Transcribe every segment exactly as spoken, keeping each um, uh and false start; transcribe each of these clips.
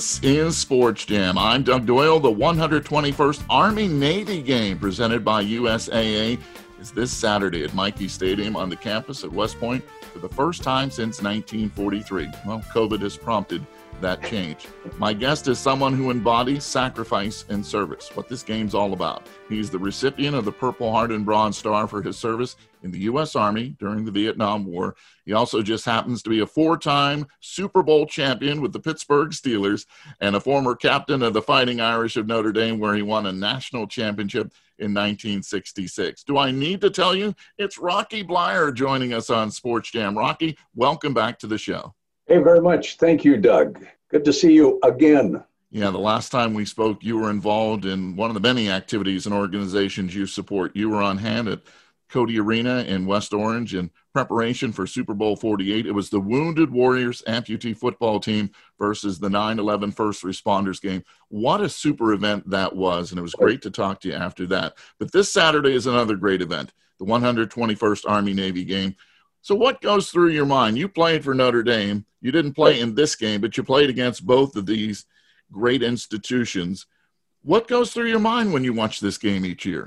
This is Sports Jam. I'm Doug Doyle. The one hundred twenty-first Army-Navy game presented by U S A A is this Saturday at Michie Stadium on the campus at West Point for the first time since nineteen forty-three. Well, COVID has prompted that change. My guest is someone who embodies sacrifice and service, what this game's all about. He's the recipient of the Purple Heart and Bronze Star for his service in the U S Army during the Vietnam War. He also just happens to be a four-time Super Bowl champion with the Pittsburgh Steelers and a former captain of the Fighting Irish of Notre Dame, where he won a national championship in nineteen sixty-six. Do I need to tell you? It's Rocky Bleier joining us on Sports Jam. Rocky, welcome back to the show. Hey, very much. Thank you, Doug. Good to see you again. Yeah, the last time we spoke, you were involved in one of the many activities and organizations you support. You were on hand at Cody Arena in West Orange in preparation for Super Bowl forty-eight. It was the Wounded Warriors amputee football team versus the nine eleven First Responders game. What a super event that was, and it was great to talk to you after that. But this Saturday is another great event, the one hundred twenty-first Army-Navy game. So what goes through your mind? You played for Notre Dame. You didn't play in this game, but you played against both of these great institutions. What goes through your mind when you watch this game each year?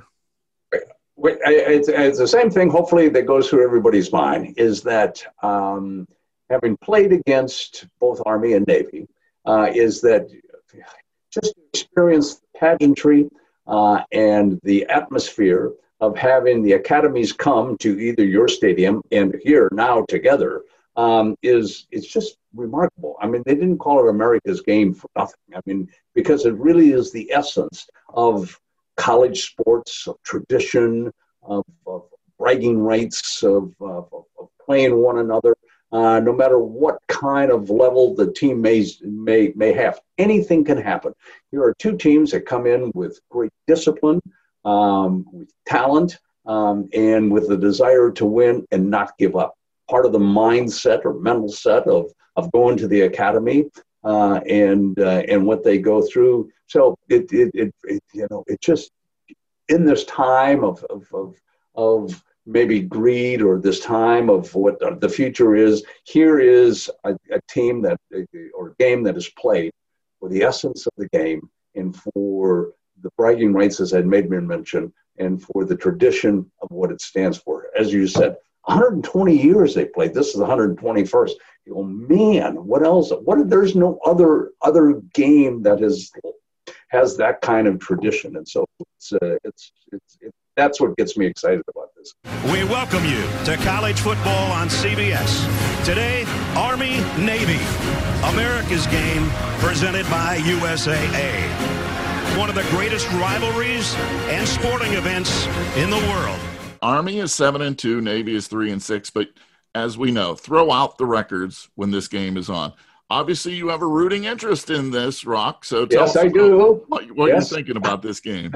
It's, it's the same thing, hopefully, that goes through everybody's mind, is that um, having played against both Army and Navy, uh, is that just experience the pageantry uh, and the atmosphere of having the academies come to either your stadium and here now together um, is it's just remarkable. I mean, they didn't call it America's game for nothing. I mean, because it really is the essence of college sports, of tradition, of, of bragging rights, of, of, of playing one another, uh, no matter what kind of level the team may, may, may have. Anything can happen. Here are two teams that come in with great discipline, Um, with talent, um, and with the desire to win and not give up. Part of the mindset or mental set of of going to the academy uh, and uh, and what they go through. So it, it it it you know it just in this time of of of, of maybe greed or this time of what the future is. Here is a, a team that or a game that is played for the essence of the game and for the bragging rights, as I made mention, and for the tradition of what it stands for. As you said, one hundred twenty years they played. This is the one hundred twenty-first. You go, man, what else? What? There's no other other game that is has that kind of tradition, and so it's uh, it's, it's it, that's what gets me excited about this. We welcome you to college football on C B S. Today, Army Navy, America's game, presented by U S A A. One of the greatest rivalries and sporting events in the world. Army is seven and two, Navy is three and six, but as we know, throw out the records when this game is on. Obviously, you have a rooting interest in this, Rock. So tell yes, us I do. What, what yes. you're thinking about this game.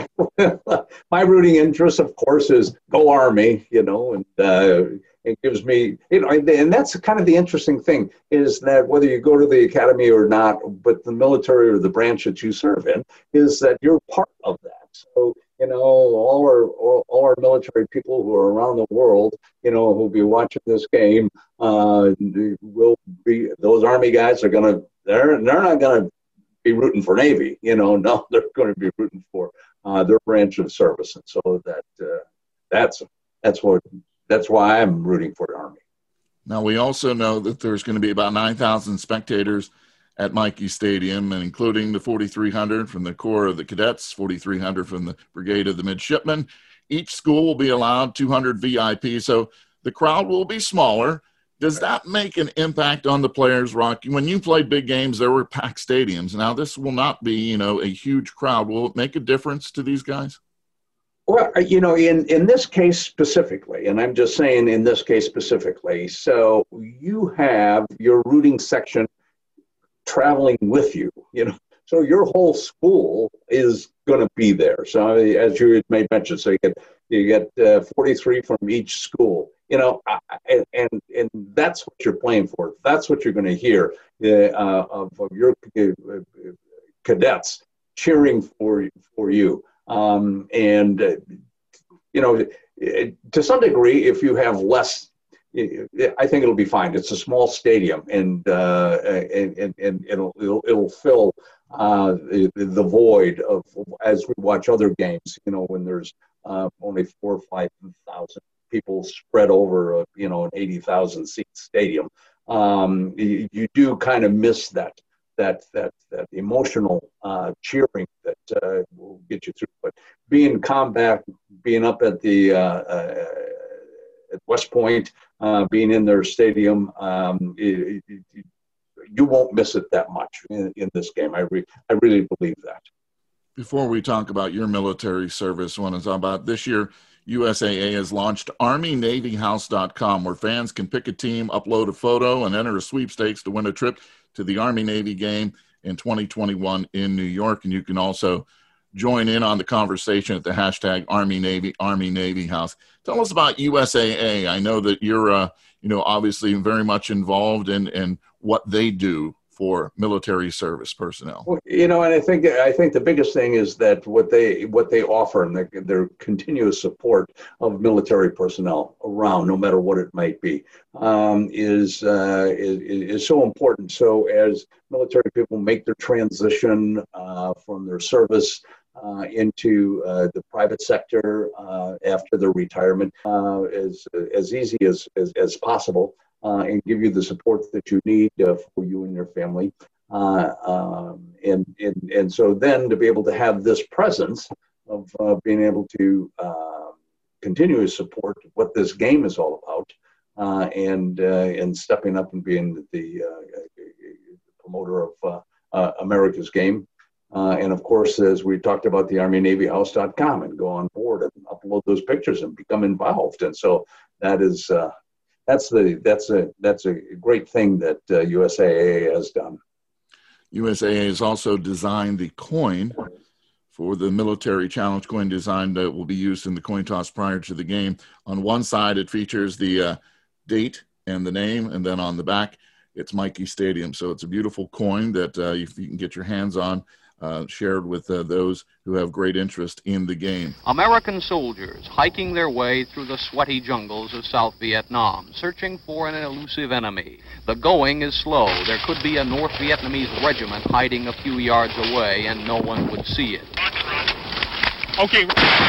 My rooting interest, of course, is go Army. You know, and uh, it gives me, you know, and that's kind of the interesting thing is that whether you go to the academy or not, but the military or the branch that you serve in, is that you're part of that. So, you know, all our all, all our military people who are around the world, you know, who'll be watching this game, uh, will be those Army guys are gonna they're they're not gonna be rooting for Navy. You know, no, they're going to be rooting for uh, their branch of service, and so that uh, that's that's what. That's why I'm rooting for the Army. Now, we also know that there's going to be about nine thousand spectators at Michie Stadium, and including the forty-three hundred from the Corps of the Cadets, forty-three hundred from the Brigade of the Midshipmen. Each school will be allowed two hundred V I P, so the crowd will be smaller. Does that make an impact on the players, Rocky? When you played big games, there were packed stadiums. Now, this will not be, you know, a huge crowd. Will it make a difference to these guys? Well, you know, in, in this case specifically, and I'm just saying in this case specifically, so you have your rooting section traveling with you, you know, so your whole school is going to be there. So as you may mention, so you get you get uh, forty-three from each school, you know, and, and and that's what you're playing for. That's what you're going to hear uh, of, of your uh, cadets cheering for for you. Um, and, uh, you know, to some degree, if you have less I think it'll be fine. It's a small stadium, and uh, and, and, and it'll, it'll it'll fill uh, the, the void of as we watch other games. You know, when there's uh, only four or five thousand people spread over, a, you know, an eighty thousand seat stadium. Um, you, you do kind of miss that that that that emotional uh, cheering that uh, will get you through. But being combat, being up at the uh, uh, at West Point, uh, being in their stadium, um, it, it, it, you won't miss it that much in, in this game. I re- I really believe that. Before we talk about your military service, I want to talk about this year. U S A A has launched Army Navy House dot com, where fans can pick a team, upload a photo, and enter a sweepstakes to win a trip to the Army-Navy game in twenty twenty-one in New York. And you can also join in on the conversation at the hashtag Army Navy, Army Navy House. Tell us about U S A A. I know that you're, uh, you know, obviously very much involved in, in what they do for military service personnel. Well, you know, and I think I think the biggest thing is that what they what they offer and their, their continuous support of military personnel around, no matter what it might be, um, is, uh, is is so important. So as military people make their transition uh, from their service uh, into uh, the private sector uh, after their retirement, uh, as as easy as as, as possible. Uh, and give you the support that you need uh, for you and your family. Uh, um, and, and, and so then to be able to have this presence of uh, being able to uh, continue to support what this game is all about uh, and, uh, and stepping up and being the uh, promoter of uh, uh, America's game. Uh, and of course, as we talked about the Army Navy House dot com, and go on board and upload those pictures and become involved. And so that is, uh, That's the that's a that's a great thing that uh, U S A A has done. U S A A has also designed the coin for the military challenge coin design that will be used in the coin toss prior to the game. On one side, it features the uh, date and the name, and then on the back, it's Michie Stadium. So it's a beautiful coin that uh, if you can get your hands on, uh, shared with uh, those who have great interest in the game. American soldiers hiking their way through the sweaty jungles of South Vietnam, searching for an elusive enemy. The going is slow. There could be a North Vietnamese regiment hiding a few yards away, and no one would see it. Okay.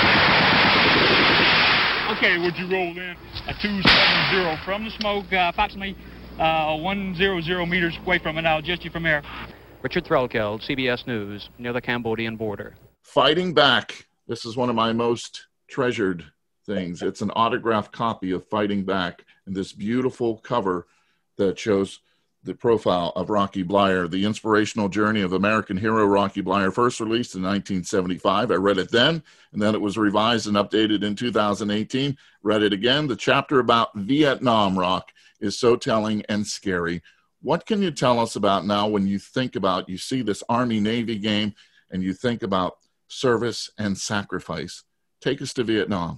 Okay, would you roll in? A two seven zero from the smoke, uh, approximately uh, one hundred meters away from it. I'll adjust you from there. Richard Threlkeld, C B S News, near the Cambodian border. Fighting Back. This is one of my most treasured things. It's an autographed copy of Fighting Back, and this beautiful cover that shows the profile of Rocky Bleier, the inspirational journey of American hero Rocky Bleier, first released in nineteen seventy-five. I read it then, and then it was revised and updated in two thousand eighteen. Read it again. The chapter about Vietnam, Rock, is so telling and scary. What can you tell us about now when you think about, you see this Army-Navy game and you think about service and sacrifice? Take us to Vietnam.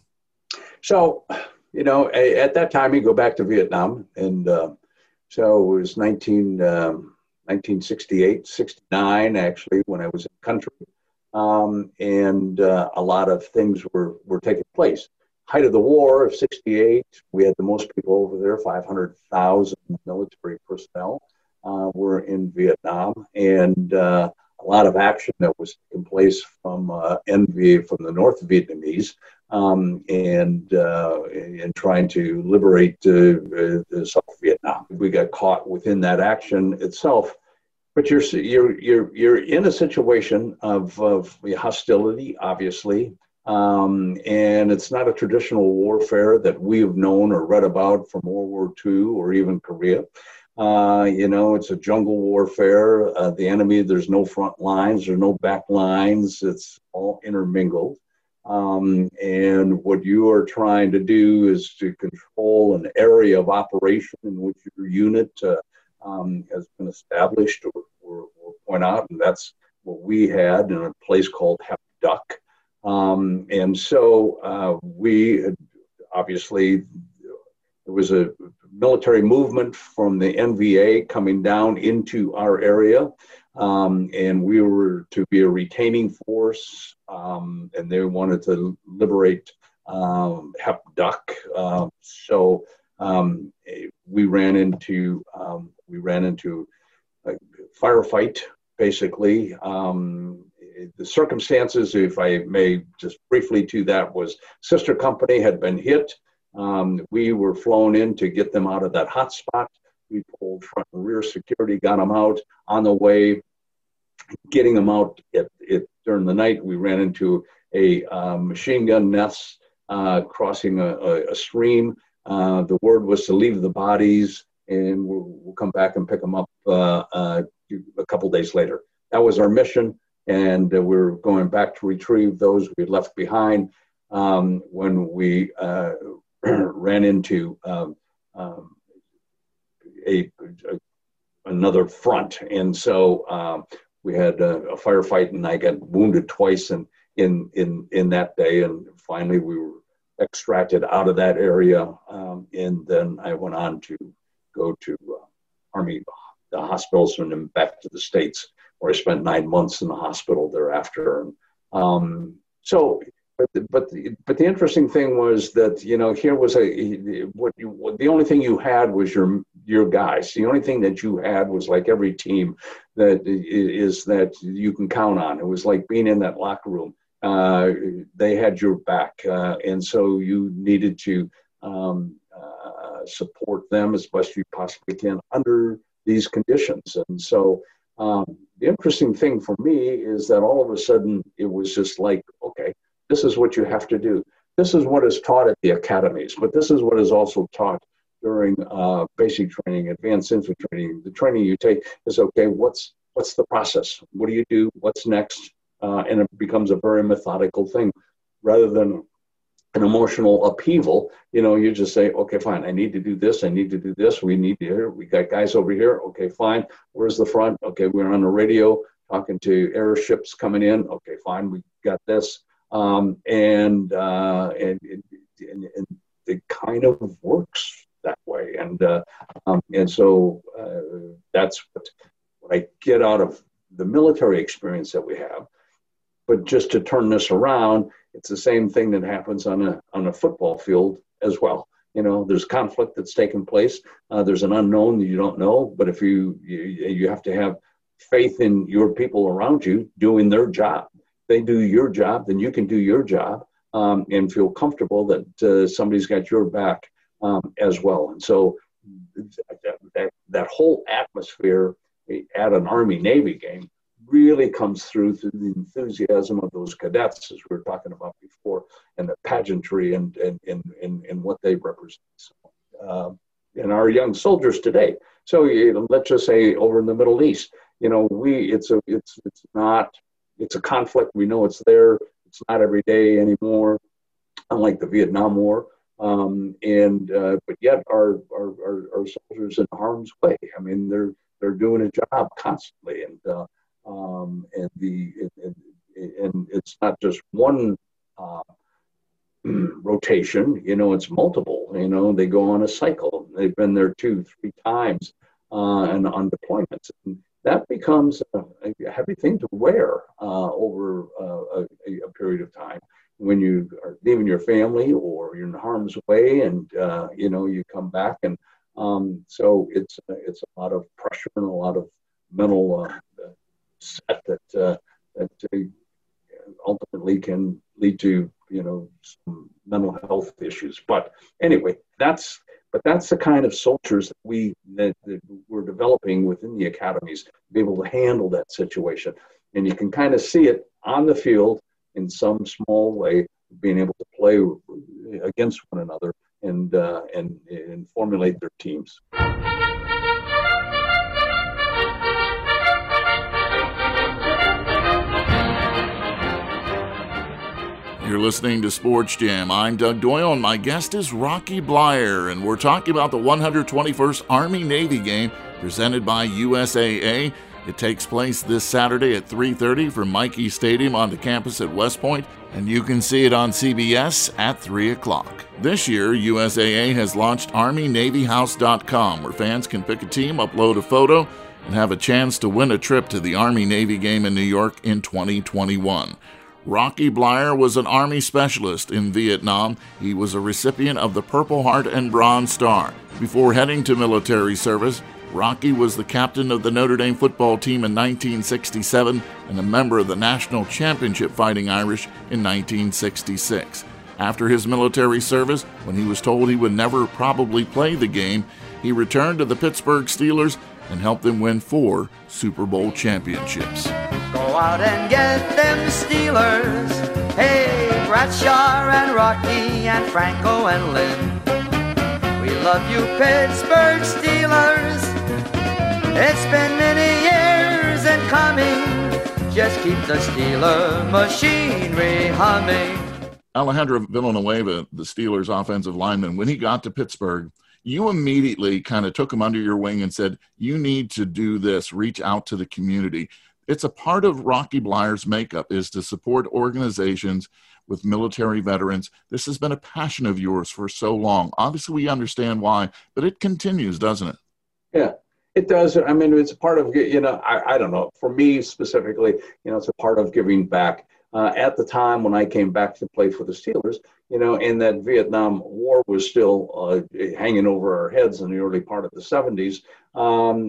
So, you know, at that time, you go back to Vietnam, and uh, so it was nineteen, um, nineteen sixty-eight, sixty-nine, actually, when I was in country, um, and uh, a lot of things were, were taking place. Height of the war of sixty-eight, we had the most people over there, five hundred thousand military personnel uh, were in Vietnam, and uh, a lot of action that was taking place from uh, N V, from the North Vietnamese, um, and uh, in trying to liberate uh, uh, South Vietnam. We got caught within that action itself. But you're you're you're you're in a situation of, of hostility, obviously. Um, and it's not a traditional warfare that we have known or read about from World War Two or even Korea. Uh, you know, it's a jungle warfare. Uh, the enemy, there's no front lines, there's no back lines. It's all intermingled. Um, and what you are trying to do is to control an area of operation in which your unit uh, um, has been established or, or, or point out. And that's what we had in a place called Hep Duck. Um, and so uh, we obviously, there was a military movement from the N V A coming down into our area, um, and we were to be a retaining force, um, and they wanted to liberate um, Hep Duck. Uh, so um, we ran into um, we ran into a firefight, basically. Um, the circumstances, if I may just briefly to that, was sister company had been hit. Um, we were flown in to get them out of that hot spot. We pulled front and rear security, got them out. On the way, getting them out it, it, during the night, we ran into a uh, machine gun nest uh, crossing a, a, a stream. Uh, the word was to leave the bodies, and we'll, we'll come back and pick them up uh, uh, a couple days later. That was our mission, and uh, we're going back to retrieve those we left behind um, when we uh, ran into um, um, a, a another front. And so um, we had a, a firefight, and I got wounded twice in, in, in, in that day. And finally we were extracted out of that area. Um, and then I went on to go to uh, Army the hospitals and then back to the States, where I spent nine months in the hospital thereafter. And um, so, but the, but the, but the interesting thing was that, you know, here was a what you what, the only thing you had was your your guys. The only thing that you had was, like every team, that is that you can count on. It was like being in that locker room. Uh, they had your back, uh, and so you needed to um, uh, support them as best you possibly can under these conditions. And so um, the interesting thing for me is that all of a sudden it was just like, okay, this is what you have to do. This is what is taught at the academies, but this is what is also taught during uh, basic training, advanced infantry training. The training you take is, okay, what's what's the process? What do you do? What's next? Uh, and it becomes a very methodical thing rather than an emotional upheaval. You know, you just say, okay, fine, I need to do this. I need to do this. We need to hear, we got guys over here. Okay, fine. Where's the front? Okay, we're on the radio talking to airships coming in. Okay, fine. We got this. Um, and, uh, and, and, and it kind of works that way. And, uh, um, and so uh, that's what, what I get out of the military experience that we have. But just to turn this around, it's the same thing that happens on a on a football field as well. You know, there's conflict that's taking place. Uh, there's an unknown that you don't know. But if you, you you have to have faith in your people around you doing their job. If they do your job, then you can do your job um, and feel comfortable that uh, somebody's got your back um, as well. And so that, that that whole atmosphere at an Army-Navy game really comes through through the enthusiasm of those cadets, as we were talking about before, and the pageantry and and and and, and what they represent. So, uh, and our young soldiers today. So you know, let's just say over in the Middle East, you know, we it's a it's it's not it's a conflict. We know it's there. It's not every day anymore, unlike the Vietnam War. Um, and uh, but yet our, our our our soldiers in harm's way. I mean, they're they're doing a job constantly, and uh, Um, and the and, and it's not just one uh, rotation, you know, it's multiple. You know, they go on a cycle. They've been there two, three times, uh, and on deployments. And that becomes a, a heavy thing to wear uh, over uh, a, a period of time when you are leaving your family or you're in harm's way, and uh, you know, you come back, and um, so it's it's a lot of pressure and a lot of mental. Uh, set that uh, that uh, ultimately can lead to, you know, some mental health issues. But anyway, that's but that's the kind of soldiers that we that, that we're developing within the academies to be able to handle that situation. And you can kind of see it on the field in some small way, being able to play against one another and uh, and and formulate their teams. You're listening to Sports Jam. I'm Doug Doyle, and my guest is Rocky Bleier, and we're talking about the one hundred twenty-first Army-Navy game presented by U S A A. It takes place this Saturday at three thirty from Michie Stadium on the campus at West Point, and you can see it on C B S at three o'clock. This year, U S A A has launched Army Navy House dot com, where fans can pick a team, upload a photo, and have a chance to win a trip to the Army-Navy game in New York in twenty twenty-one. Rocky Bleier was an Army specialist in Vietnam. He was a recipient of the Purple Heart and Bronze Star. Before heading to military service, Rocky was the captain of the Notre Dame football team in nineteen sixty-seven and a member of the National Championship Fighting Irish in nineteen sixty-six. After his military service, when he was told he would never probably play the game, he returned to the Pittsburgh Steelers and helped them win four Super Bowl championships. Go out and get them Steelers. Hey, Bradshaw and Rocky and Franco and Lynn. We love you, Pittsburgh Steelers. It's been many years in coming. Just keep the Steeler machinery humming. Alejandro Villanueva, the Steelers offensive lineman, when he got to Pittsburgh, you immediately kind of took him under your wing and said, you need to do this, reach out to the community. It's a part of Rocky Bleier's makeup is to support organizations with military veterans. This has been a passion of yours for so long. Obviously, we understand why, but it continues, doesn't it? Yeah, it does. I mean, it's a part of, you know, I, I don't know. For me specifically, you know, it's a part of giving back. Uh, at the time when I came back to play for the Steelers, you know, and that Vietnam War was still uh, hanging over our heads in the early part of the seventies, um,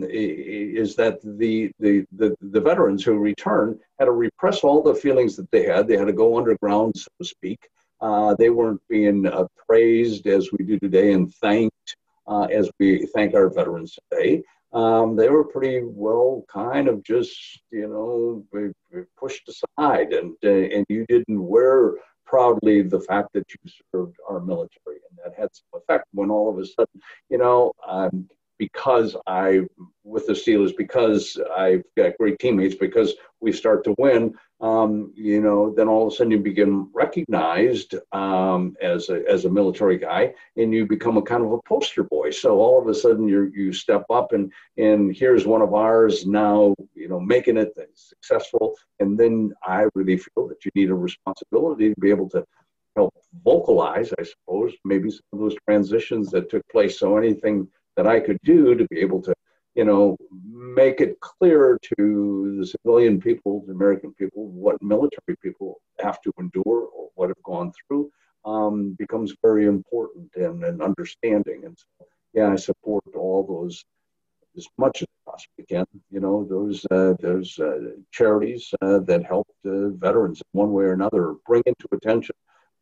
is that the, the the the veterans who returned had to repress all the feelings that they had. They had to go underground, so to speak. Uh, they weren't being uh, praised as we do today and thanked uh, as we thank our veterans today. Um, they were pretty well kind of just, you know, pushed aside, and uh, and you didn't wear proudly the fact that you served our military, and that had some effect when all of a sudden, you know, um, because I, with the Steelers, because I've got great teammates, because we start to win, um, you know, then all of a sudden you begin recognized um, as a as a military guy, and you become a kind of a poster boy. So all of a sudden you you step up, and and here's one of ours now, you know, making it successful. And then I really feel that you need a responsibility to be able to help vocalize, I suppose, maybe some of those transitions that took place. So anything that I could do to be able to, you know, make it clear to the civilian people, the American people, what military people have to endure or what have gone through, um, becomes very important and, and understanding. And so, yeah, I support all those as much as I possibly can. You know, those uh, those uh, charities uh, that help uh, veterans in one way or another bring into attention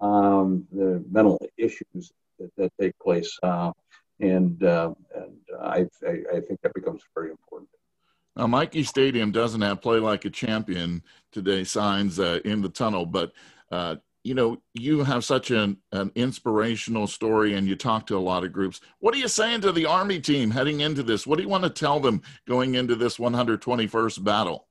um, the mental issues that, that take place. Uh, And, uh, and I, I, I think that becomes very important. Now, Michie Stadium doesn't have "Play Like a Champion" today signs uh, in the tunnel, but, uh, you know, you have such an, an inspirational story, and you talk to a lot of groups. What are you saying to the Army team heading into this? What do you want to tell them going into this one hundred twenty-first battle?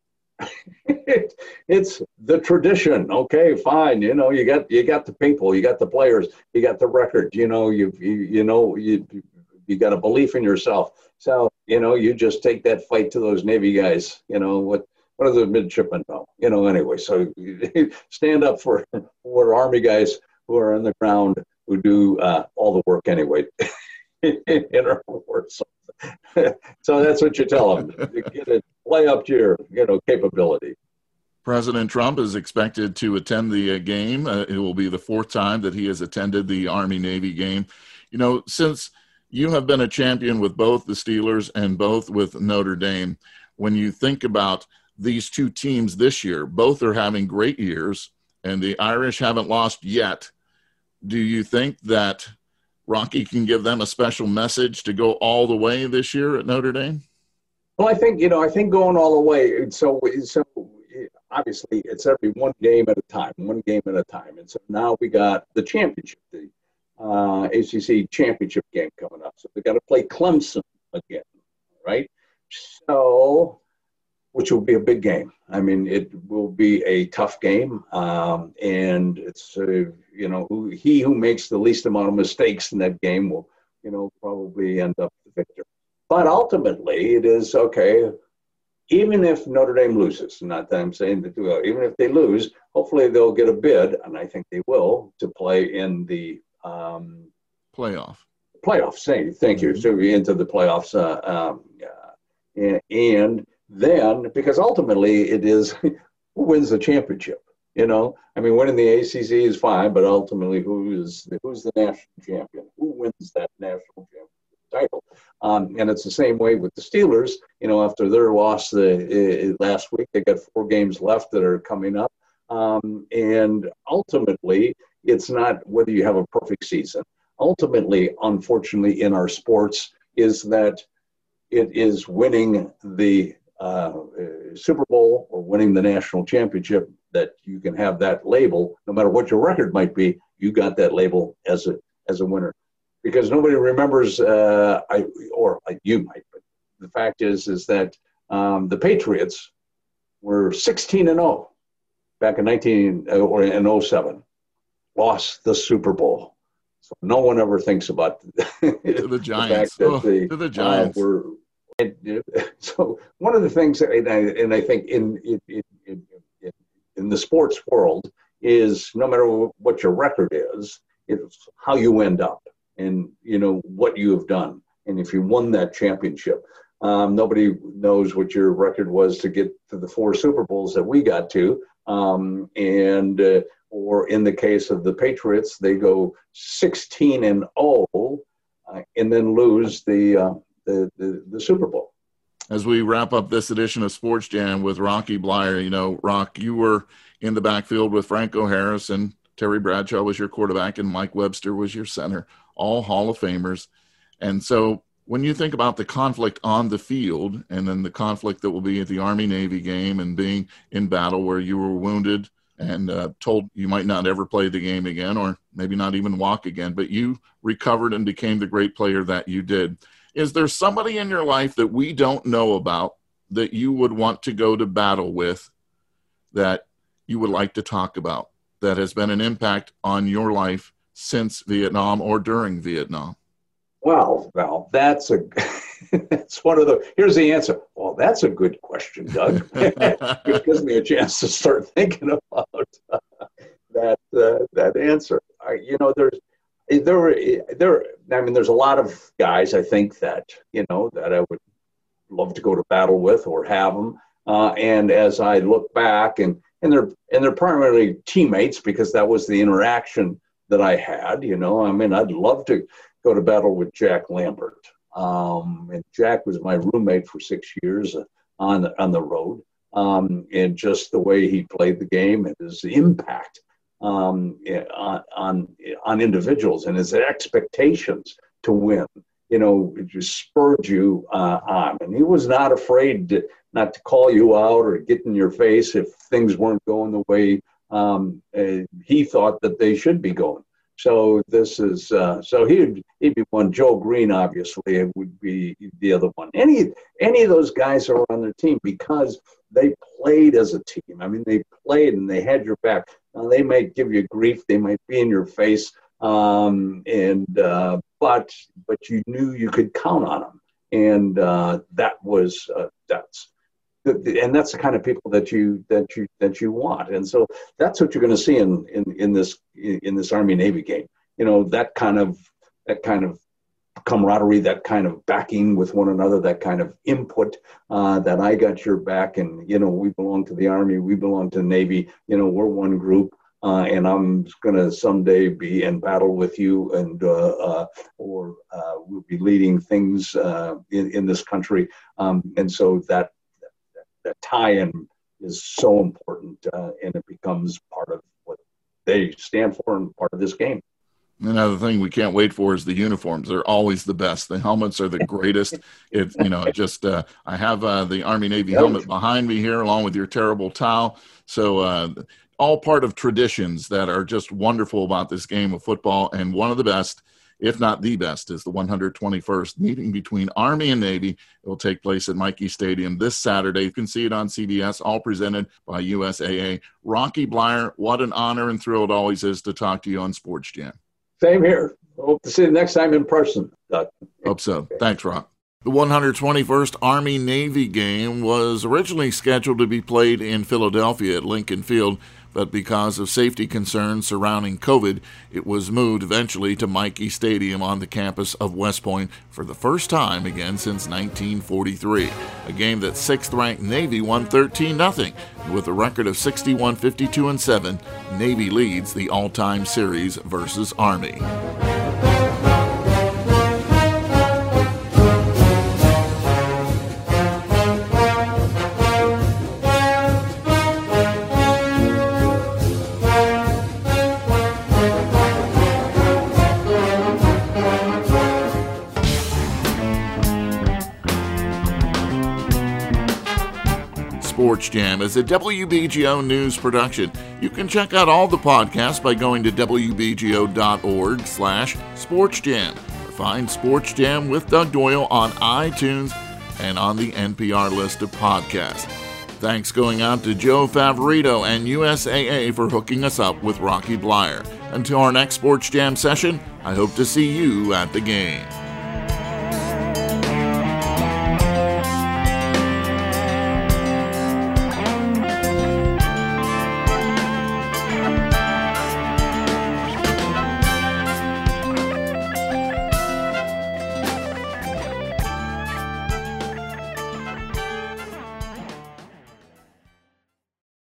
It's the tradition. Okay, fine. You know, you got you got the people, you got the players, you got the record. You know, you you, you know you. You got a belief in yourself. So, you know, you just take that fight to those Navy guys. You know, what what do the midshipmen know? You know, anyway, so stand up for, for Army guys who are on the ground, who do uh, all the work anyway in our wars. So, so that's what you tell them. You get it, play up to your, you know, capability. President Trump is expected to attend the uh, game. Uh, it will be the fourth time that he has attended the Army-Navy game. You know, since you have been a champion with both the Steelers and both with Notre Dame. When you think about these two teams this year, both are having great years, and the Irish haven't lost yet. Do you think that Rocky can give them a special message to go all the way this year at Notre Dame? Well, I think, you know, I think going all the way, so, so obviously it's every one game at a time, one game at a time. And so now we got the championship, the Uh, A C C championship game coming up. So they got to play Clemson again, right? So, which will be a big game. I mean, it will be a tough game. Um, and it's, uh, you know, who, he who makes the least amount of mistakes in that game will, you know, probably end up the victor. But ultimately it is, okay, even if Notre Dame loses, not that I'm saying that, well, even if they lose, hopefully they'll get a bid, and I think they will, to play in the Um, playoff. Playoffs. Thank, thank you. So we into the playoffs, uh, um, uh, and, and then because ultimately it is who wins the championship. You know, I mean, winning the A C C is fine, but ultimately, who is who's the national champion? Who wins that national championship title? Um, and it's the same way with the Steelers. You know, after their loss uh, last week, they got four games left that are coming up. Um, and ultimately, it's not whether you have a perfect season. Ultimately, unfortunately, in our sports, is that it is winning the uh, uh, Super Bowl or winning the national championship that you can have that label, no matter what your record might be. You got that label as a as a winner, because nobody remembers, uh, I or uh, you might, but the fact is is that um, the Patriots were sixteen and oh back in nineteen uh, or in oh seven, lost the Super Bowl. So no one ever thinks about to the Giants. the oh, the, to the Giants. Uh, were, and, uh, so one of the things, and I, and I think in in, in in in the sports world, is no matter what your record is, it's how you end up, and you know what you have done, and if you won that championship. Um, nobody knows what your record was to get to the four Super Bowls that we got to, um, and. Uh, Or in the case of the Patriots, they go sixteen and oh, uh, and then lose the, uh, the the the Super Bowl. As we wrap up this edition of Sports Jam with Rocky Bleier, you know, Rock, you were in the backfield with Franco Harris, and Terry Bradshaw was your quarterback, and Mike Webster was your center, all Hall of Famers. And so when you think about the conflict on the field, and then the conflict that will be at the Army-Navy game, and being in battle where you were wounded and uh, told you might not ever play the game again, or maybe not even walk again, but you recovered and became the great player that you did. Is there somebody in your life that we don't know about that you would want to go to battle with, that you would like to talk about, that has been an impact on your life since Vietnam or during Vietnam? Well, well, that's a that's one of the. Here's the answer. Well, that's a good question, Doug. It gives me a chance to start thinking about uh, that uh, that answer. I, you know, there's there there. I mean, there's a lot of guys I think that you know that I would love to go to battle with or have them. Uh, and as I look back, and and they're and they're primarily teammates, because that was the interaction that I had. You know, I mean, I'd love to go to battle with Jack Lambert. Um, and Jack was my roommate for six years on, on the road. Um, and just the way he played the game and his impact um, on, on, on individuals and his expectations to win, you know, it just spurred you uh, on. And he was not afraid to, not to call you out or get in your face if things weren't going the way um, uh, he thought that they should be going. So this is uh, so he'd he'd be one. Joe Green, obviously, it would be the other one. Any any of those guys are on their team because they played as a team. I mean, they played and they had your back. Now, they might give you grief, they might be in your face, um, and uh, but but you knew you could count on them, and uh, that was uh, that's. And that's the kind of people that you that you that you want, and so that's what you're going to see in, in, in this in this Army-Navy game. You know, that kind of that kind of camaraderie, that kind of backing with one another, that kind of input. Uh, that I got your back, and you know, we belong to the Army, we belong to the Navy. You know, we're one group, uh, and I'm going to someday be in battle with you, and uh, uh, or uh, we'll be leading things uh, in in this country, um, and so that. That tie-in is so important, uh, and it becomes part of what they stand for and part of this game. Another thing we can't wait for is the uniforms. They're always the best. The helmets are the greatest. It, you know, it just uh, I have uh, the Army-Navy helmet behind me here, along with your terrible towel. So uh, all part of traditions that are just wonderful about this game of football, and one of the best, if not the best, is the one hundred twenty-first meeting between Army and Navy. It will take place at Michie Stadium this Saturday. You can see it on C B S, all presented by U S A A. Rocky Bleier, what an honor and thrill it always is to talk to you on Sports Jam. Same here. Hope to see you next time in person. Hope so. Thanks, Rock. The one hundred twenty-first Army-Navy game was originally scheduled to be played in Philadelphia at Lincoln Field, but because of safety concerns surrounding COVID, it was moved eventually to Michie Stadium on the campus of West Point for the first time again since nineteen forty-three, a game that sixth-ranked Navy won thirteen nothing. With a record of sixty-one, fifty-two, and seven, Navy leads the all-time series versus Army. Sports Jam is a W B G O News production. You can check out all the podcasts by going to W B G O dot org slash Sports Jam or find Sports Jam with Doug Doyle on iTunes and on the N P R list of podcasts. Thanks going out to Joe Favorito and U S A A for hooking us up with Rocky Bleier. Until our next Sports Jam session, I hope to see you at the game.